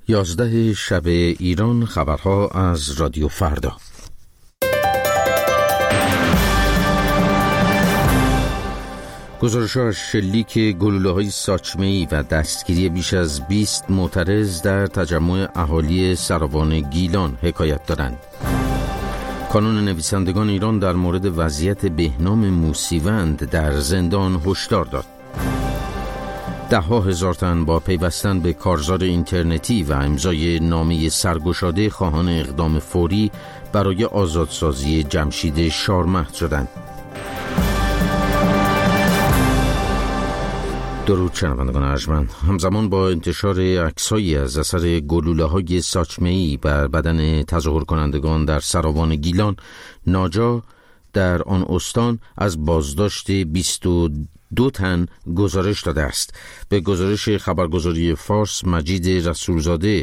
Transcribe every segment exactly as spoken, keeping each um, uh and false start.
یازده شب ایران، خبرها از رادیو فردا. گزارش‌ها از شلیک گلوله‌های ساچمه‌ای و دستگیری بیش از بیست معترض در تجمع اهالی سراوان گیلان حکایت دارند. کانون نویسندگان ایران در مورد وضعیت بهنام موسیوند در زندان هشدار داد. ده ها هزار تن با پیوستن به کارزار اینترنتی و امضای نامه سرگشاده خواهان اقدام فوری برای آزادسازی جمشید شارمهد شدند. درود شنوندگان ارجمند. همزمان با انتشار عکس‌هایی از اثر گلوله‌های ساچمه‌ای بر بدن تظاهر کنندگان در سراوان گیلان، ناجا در آن استان از بازداشت بیست و دو تن گزارش داده است. به گزارش خبرگزاری فارس، مجید رسولزاده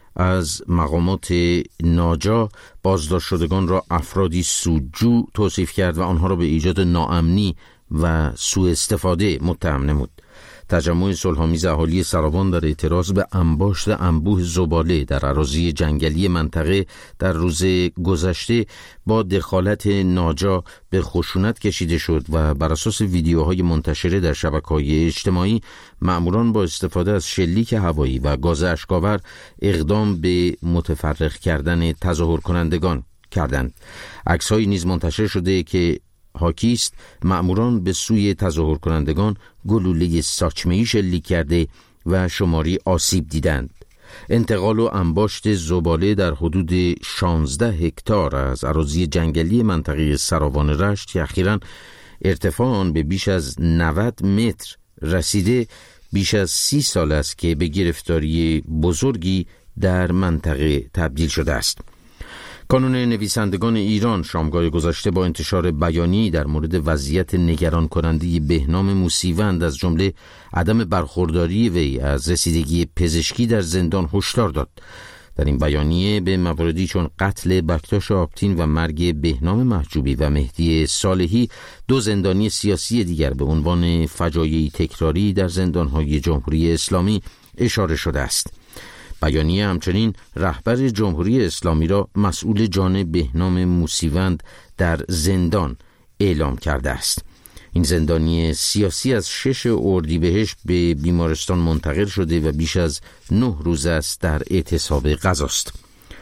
از مقامات ناجا بازداشت شدگان را افرادی سودجو توصیف کرد و آنها را به ایجاد ناامنی و سوء استفاده متهم نمود. تجمع صلح‌آمیز اهالی سراوان در اعتراض به انباشت انبوه زباله در اراضی جنگلی منطقه در روز گذشته با دخالت ناجا به خشونت کشیده شد و بر اساس ویدیوهای منتشره در شبکه‌های اجتماعی، مأموران با استفاده از شلیک هوایی و گاز اشک‌آور اقدام به متفرق کردن تظاهر کنندگان کردند. عکس‌هایی نیز منتشر شده که حاکی است مأموران به سوی تظاهر کنندگان گلوله ساچمه‌ای شلیک کرده و شماری آسیب دیدند. انتقال و انباشت زباله در حدود شانزده هکتار از اراضی جنگلی منطقه سراوان رشت که اخیراً ارتفاع آن به بیش از نود متر رسیده، بیش از سی سال است که به گرفتاری بزرگی در منطقه تبدیل شده است. کانون نویسندگان ایران شامگاه گذشته با انتشار بیانیه‌ای در مورد وضعیت نگران کننده بهنام موسیوند از جمله عدم برخورداری وی از رسیدگی پزشکی در زندان هشدار داد. در این بیانیه به مواردی چون قتل بکتاش آبتین و مرگ بهنام محجوبی و مهدی صالحی، دو زندانی سیاسی دیگر، به عنوان فجایعی تکراری در زندان‌های جمهوری اسلامی اشاره شده است. بیانیه همچنین رهبر جمهوری اسلامی را مسئول جان بهنام موسیوند در زندان اعلام کرده است. این زندانی سیاسی از شش اردیبهشت به بیمارستان منتقل شده و بیش از نه روز است در اعتصاب غذاست.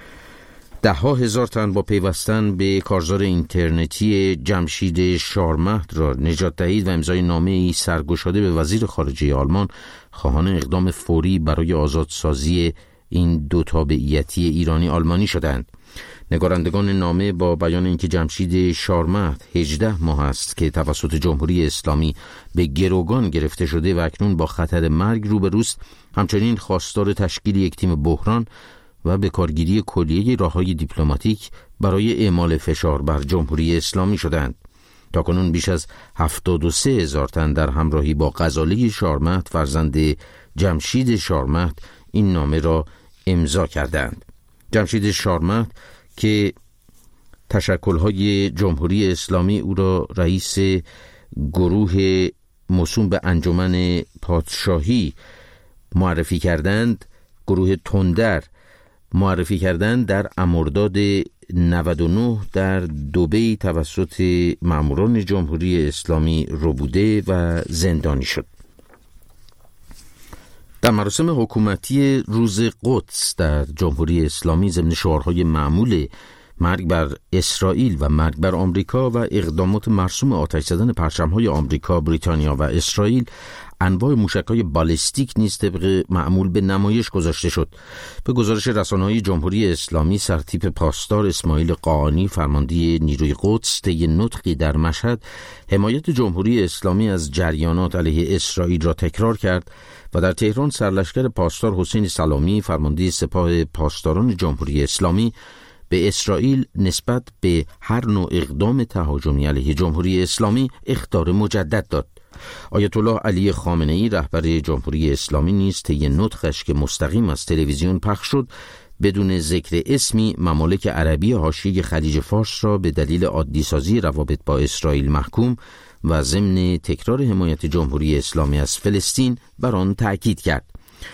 ده ها هزار تن با پیوستن به کارزار اینترنتی جمشید شارمهد را نجات دهید و امضای نامه‌ای سرگشاده به وزیر خارجه آلمان خواهان اقدام فوری برای آزادسازی این دو تابعیتی ایرانی آلمانی شدند. نگارندگان نامه با بیان اینکه جمشید شارمهد هجده ماه است که توسط جمهوری اسلامی به گروگان گرفته شده و اکنون با خطر مرگ روبروست، همچنین خواستار تشکیل یک تیم بحران و به کارگیری کلیه راه‌های دیپلماتیک برای اعمال فشار بر جمهوری اسلامی شدند. تاکنون بیش از هفتاد و سه هزار تن در همراهی با غزاله شارمهد فرزند جمشید شارمهد این نامه را امضا کردند. جمشید شارمهد که تشکل‌های جمهوری اسلامی او را رئیس گروه موسوم به انجمن پادشاهی معرفی کردند، گروه تندر معرفی کردند، در مرداد نود و نه در دبی توسط ماموران جمهوری اسلامی ربوده و زندانی شد. در مراسم حکومتی روز قدس در جمهوری اسلامی ضمن شعارهای معمول مرگ بر اسرائیل و مرگ بر آمریکا و اقدامات مرسوم آتش زدن پرچم‌های آمریکا، بریتانیا و اسرائیل، انواع موشک‌های بالستیک نیز طبق معمول به نمایش گذاشته شد. به گزارش رسانه‌های جمهوری اسلامی، سرتیپ پاسدار اسماعیل قاآنی، فرمانده نیروی قدس، طی نطقی در مشهد حمایت جمهوری اسلامی از جریانات علیه اسرائیل را تکرار کرد و در تهران سرلشکر پاسدار حسین سلامی، فرمانده سپاه پاسداران جمهوری اسلامی، به اسرائیل نسبت به هر نوع اقدام تهاجمی علیه جمهوری اسلامی اخطار مجدد داد. آیت الله علی خامنه‌ای، رهبر جمهوری اسلامی، نیز طی نطقش که مستقیم از تلویزیون پخش شد، بدون ذکر اسمی ممالک عربی حاشیه خلیج فارس را به دلیل عادی‌سازی روابط با اسرائیل محکوم و ضمن تکرار حمایت جمهوری اسلامی از فلسطین بر آن تأکید کرد.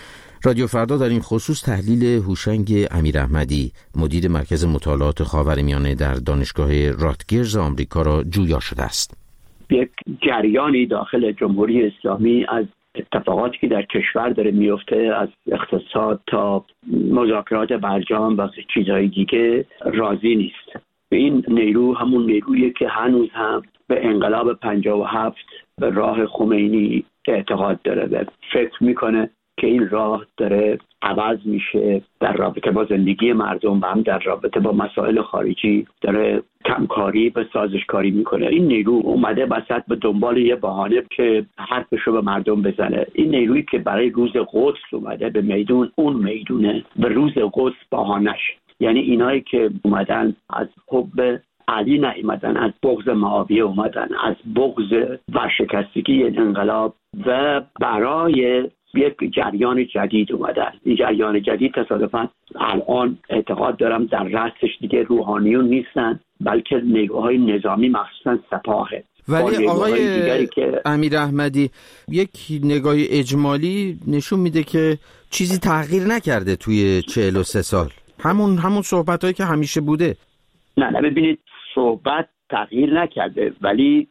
رادیو فردا در این خصوص تحلیل هوشنگ امیراحمدی، مدیر مرکز مطالعات خاورمیانه در دانشگاه راتگرز آمریکا را جویا شده است. یک جریانی داخل جمهوری اسلامی از اتفاقاتی که در کشور داره میفته، از اقتصاد تا مذاکرات برجام و چیزهای دیگه، راضی نیست. این نیرو همون نیرویی که هنوز هم به انقلاب پنجاه و هفت به راه خمینی اعتقاد داره و فکر میکنه که این راه داره عوض میشه، در رابطه با زندگی مردم و هم در رابطه با مسائل خارجی داره کمکاری به سازشکاری میکنه. این نیرو اومده وسط به دنبال یه بهانه که حرفشو به مردم بزنه. این نیرویی که برای روز قدس اومده به میدون، اون میدونه به روز قدس بهانش، یعنی اینایی که اومدن از حب علی نیومدن، از بغض معاویه اومدن، از بغض ورشکستگی انقلاب و برای یک جریان جدید اومدن. این جریان جدید تصادفاً الان اعتقاد دارم در رأسش دیگه روحانیون نیستن، بلکه نیروهای نظامی مخصوصاً سپاهه. ولی آقای که... امیراحمدی، یک نگاه اجمالی نشون میده که چیزی تغییر نکرده توی چهل و سه سال، همون همون صحبتایی که همیشه بوده. نه نه ببینید، صحبت تغییر نکرده ولی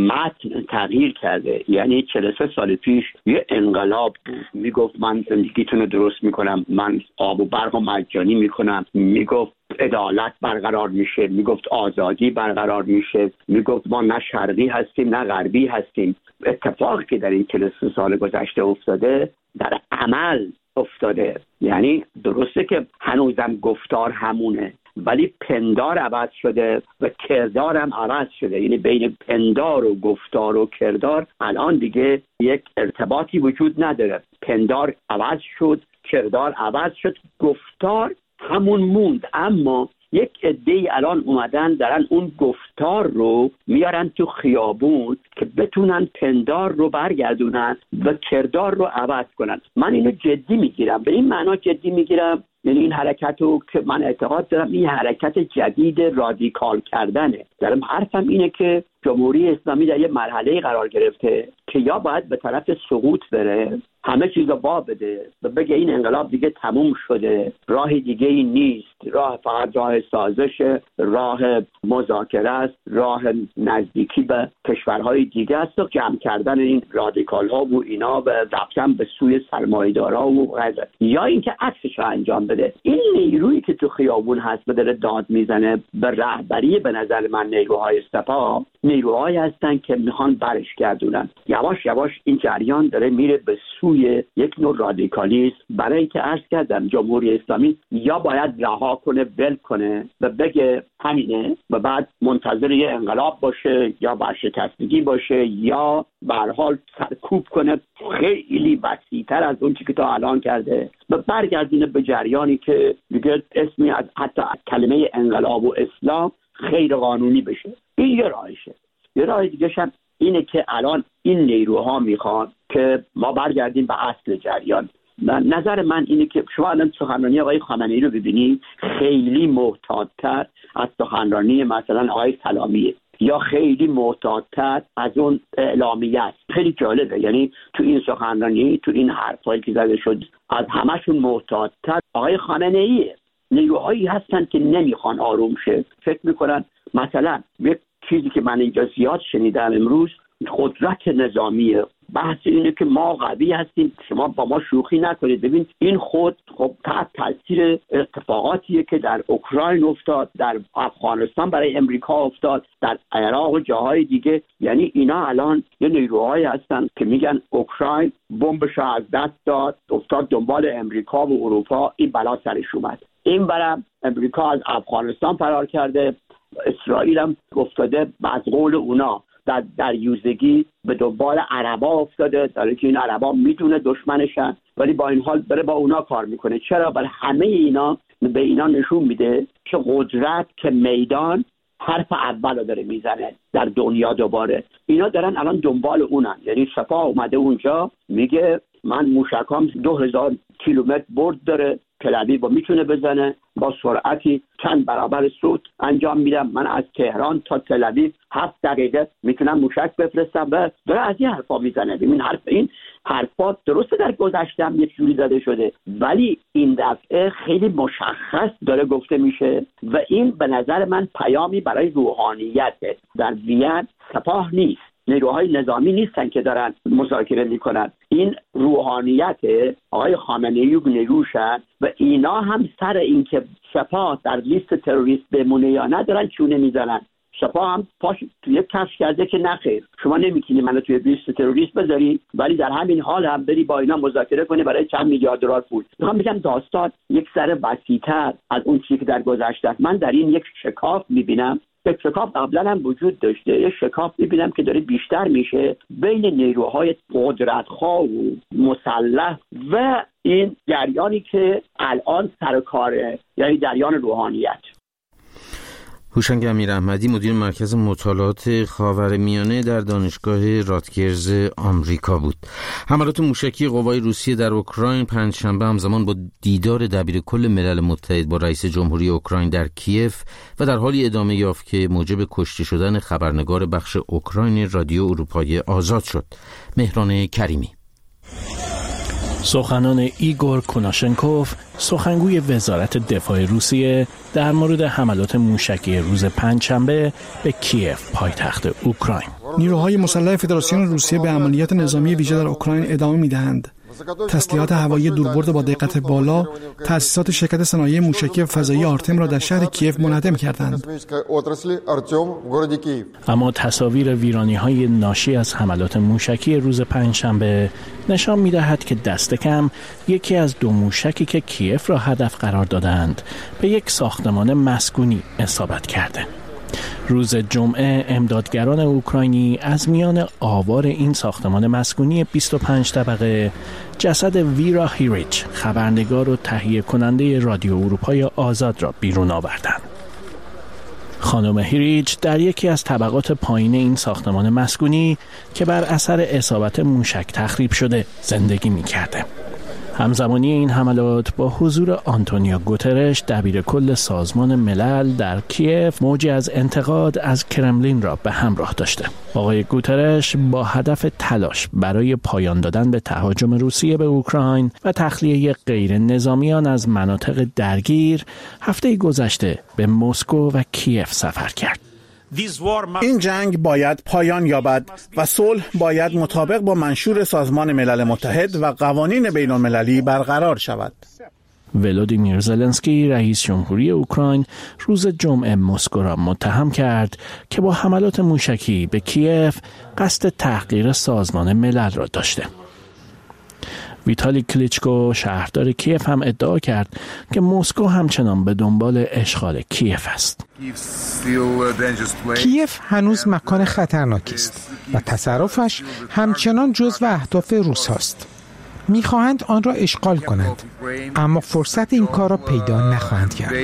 متن تغییر کرده. یعنی چهل و سه سال پیش یه انقلاب میگفت من زندگیتون رو درست میکنم، من آب و برق و مجانی میکنم، میگفت عدالت برقرار میشه، میگفت آزادی برقرار میشه، میگفت ما نه شرقی هستیم نه غربی هستیم. اتفاقی که در این چهل و سه سال گذشته افتاده در عمل افتاده. یعنی درسته که هنوزم گفتار همونه ولی پندار عوض شده و کردار هم عوض شده. یعنی بین پندار و گفتار و کردار الان دیگه یک ارتباطی وجود نداره. پندار عوض شد، کردار عوض شد، گفتار همون موند، اما یک عده‌ای الان اومدن دارن اون گفتار رو میارن تو خیابون که بتونن پندار رو برگردونن و کردار رو عوض کنن. من اینو جدی میگیرم، به این معنا جدی میگیرم، یعنی این حرکت رو که من اعتقاد دارم این حرکت جدید رادیکال کردنه. دارم حرفم اینه که جمهوری اسلامی در یه مرحله قرار گرفته که یا باید به طرف سقوط بره، همه چیز رو با بده و بگه این انقلاب دیگه تموم شده، راه دیگه ای نیست، راه فقط راه سازش، راه مذاکره است، راه نزدیکی به کشورهای دیگه است و جمع کردن این رادیکال ها و اینا و رفتن به سوی سرمایه‌دارا و غیره، یا اینکه عکسش رو انجام بده. این نیرویی که تو خیابون هست و داره داد میزنه به رهبری، به نظر من نیروهای سپاه نیروهایی هستن که میخوان برش گردونن. یواش یواش این جریان داره میره به سوی یک نوع رادیکالیسم، برای اینکه عرض کردم جمهوری اسلامی یا باید رها کنه، ول کنه و بگه همینه و بعد منتظر یه انقلاب باشه یا ورشکستگی باشه، یا به هر حال سرکوب کنه خیلی وسیع‌تر از اون چیزی که تا الان کرده و برگردونه به جریانی که دیگه اسمی از حتی از کلمه انقلاب و اسلام غیر قانونی بشه. این یه راهشه. یه راه دیگه هم اینه که الان این نیروها میخوان که ما برگردیم به اصل جریان. نظر من اینه که شما الان سخنرانی آقای خامنه‌ای رو ببینید، خیلی محتاط‌تر از سخنرانی مثلا آقای سلامیه یا خیلی محتاط‌تر از اون اعلامیه است. خیلی جالبه، یعنی تو این سخنرانی، تو این حرفایی که زده شد، از همشون محتاط‌تر آقای خامنه‌ایه. نیروهایی هستن که نمیخوان آروم شه، فکر میکنن مثلا یک چیزی که من اینجا زیاد شنیدم امروز، قدرت نظامیه. بحث اینه که ما قوی هستیم، شما با ما شوخی نکنید. ببین این خود خب تحت تاثیر اتفاقاتیه که در اوکراین افتاد، در افغانستان برای امریکا افتاد، در عراق و جاهای دیگه. یعنی اینا الان یه نیروهایی هستن که میگن اوکراین بمبش از دست داد، افتاد دنبال امریکا و اروپا، این بلا سرش اومد. این برم امریکا از افغانستان فرار کرده، اسرائیل هم افتاده از قول اونا در دریوزگی به دنبال عربا افتاده، داره که این عربا میدونه دشمنشن ولی با این حال بره با اونا کار میکنه. چرا؟ برای همه اینا به اینا نشون میده که قدرت که میدان حرف اول رو داره میزنه در دنیا. دوباره اینا دارن الان دنبال اونن. یعنی سپاه اومده اونجا میگه من موشکام دو هزار کیلومتر برد داره، تل‌آویو رو میتونه بزنه، با سرعتی چند برابر صوت انجام میدم. من از تهران تا تل‌آویو هفت دقیقه میتونم موشک بفرستم و داره از این حرفا میزنه. ببین حرف این حرفا درسته در گذشته هم یک جوری زده شده، ولی این دفعه خیلی مشخص داره گفته میشه و این به نظر من پیامی برای روحانیته. در وین سپاه نیست، نیروهای نظامی نیستن که دارن مذاکره میکنن، این روحانیت آقای خامنه‌ای و نیروشن و اینا هم سر این که سپاه در لیست تروریست بمونه یا نه دارن چونه میزنن. سپاه هم پاش توی کفش کرده که نخیر، شما نمیتونی منو توی لیست تروریست بذاری ولی در همین حال هم بری با اینا مذاکره کنی برای چند میلیارد دلار پول. میخوام بگم داستان یک ذره وسیع‌تر از اون چیزی که در گذشته است. من در این یک شکاف میبینم، یک شکاف قبلا هم وجود داشته، یک شکاف میبینم که داره بیشتر میشه بین نیروهای قدرتخواه و مسلح و این جریانی که الان سر کاره، یعنی جریان روحانیت. هوشنگ امیراحمدی، مدیر مرکز مطالعات خاورمیانه در دانشگاه راتگرز آمریکا بود. حملات موشکی قوای روسیه در اوکراین پنجشنبه همزمان با دیدار دبیرکل ملل متحد با رئیس جمهوری اوکراین در کیف و در حالی ادامه یافت که موجب کشته شدن خبرنگار بخش اوکراین رادیو اروپای آزاد شد. مهران کریمی. سخنان ایگور کوناشنکوف، سخنگوی وزارت دفاع روسیه، در مورد حملات موشکی روز پنجشنبه به کیف، پایتخت اوکراین. نیروهای مسلح فدراسیون روسیه به عملیات نظامی ویژه در اوکراین ادامه می‌دهند. تسلیحات هوایی دوربرد با دقت بالا تأسیسات شرکت صنایع موشکی فضایی آرتم را در شهر کیف منهدم کردند. اما تصاویر ویرانی‌های ناشی از حملات موشکی روز پنجشنبه نشان می‌دهد که دست کم یکی از دو موشکی که کیف را هدف قرار دادند به یک ساختمان مسکونی اصابت کرده. روز جمعه امدادگران اوکراینی از میان آوار این ساختمان مسکونی بیست و پنج طبقه جسد ویرا هیریچ، خبرنگار و تهیه کننده رادیو اروپای آزاد را بیرون آوردند. خانم هیریچ در یکی از طبقات پایین این ساختمان مسکونی که بر اثر اصابت موشک تخریب شده زندگی می‌کرده. همزمانی این حملات با حضور آنتونیو گوترش، دبیرکل سازمان ملل در کیف، موجی از انتقاد از کرملین را به همراه داشته. آقای گوترش با هدف تلاش برای پایان دادن به تهاجم روسیه به اوکراین و تخلیه غیر نظامیان از مناطق درگیر، هفته گذشته به مسکو و کیف سفر کرد. این جنگ باید پایان یابد و صلح باید مطابق با منشور سازمان ملل متحد و قوانین بین المللی برقرار شود. ولودیمیر زلنسکی، رئیس جمهوری اوکراین، روز جمعه مسکو را متهم کرد که با حملات موشکی به کیف قصد تحقیر سازمان ملل را داشته. ویتالی کلیچکو، شهردار کیف، هم ادعا کرد که مسکو همچنان به دنبال اشغال کیف است. کیف هنوز مکان خطرناکی است و تصرفش همچنان جزو اهداف روس است. می‌خواهند آن را اشغال کنند، اما فرصت این کار را پیدا نخواهند کرد.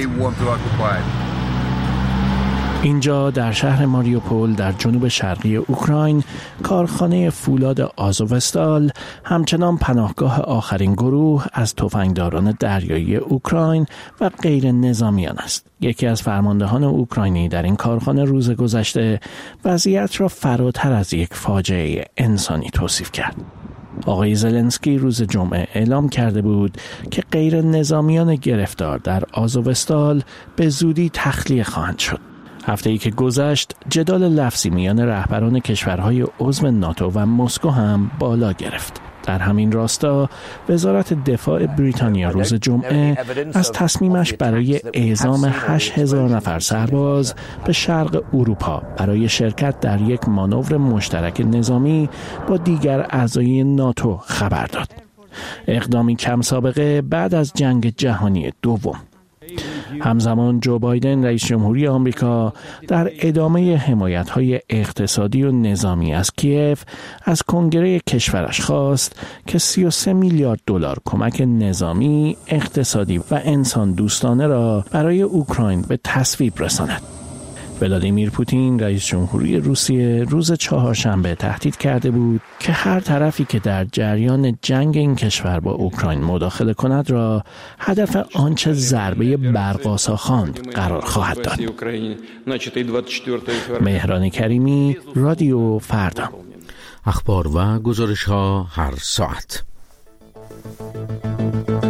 اینجا در شهر ماریوپول در جنوب شرقی اوکراین، کارخانه فولاد آزوفستال همچنان پناهگاه آخرین گروه از تفنگداران دریایی اوکراین و غیر نظامیان است. یکی از فرماندهان اوکراینی در این کارخانه روز گذشته وضعیت را فراتر از یک فاجعه انسانی توصیف کرد. آقای زلنسکی روز جمعه اعلام کرده بود که غیر نظامیان گرفتار در آزوفستال به زودی تخلیه خواهند شد. هفته‌ای که گذشت، جدال لفظی میان رهبران کشورهای عضو ناتو و مسکو هم بالا گرفت. در همین راستا، وزارت دفاع بریتانیا روز جمعه از تصمیمش برای اعزام هشت هزار نفر سرباز به شرق اروپا برای شرکت در یک مانور مشترک نظامی با دیگر اعضای ناتو خبر داد. اقدامی کم سابقه بعد از جنگ جهانی دوم. همزمان جو بایدن، رئیس جمهوری آمریکا، در ادامه حمایت‌های اقتصادی و نظامی از کیف از کنگره کشورش خواست که سی و سه میلیارد دلار کمک نظامی، اقتصادی و انسان دوستانه را برای اوکراین به تصویب رساند. ولادیمیر پوتین رئیس جمهوری روسیه روز چهارشنبه تهدید کرده بود که هر طرفی که در جریان جنگ این کشور با اوکراین مداخله کند را هدف آنچه ضربه برق‌آسا خواند قرار خواهد داد. مهران کریمی، رادیو فردا. اخبار و گزارش ها هر ساعت.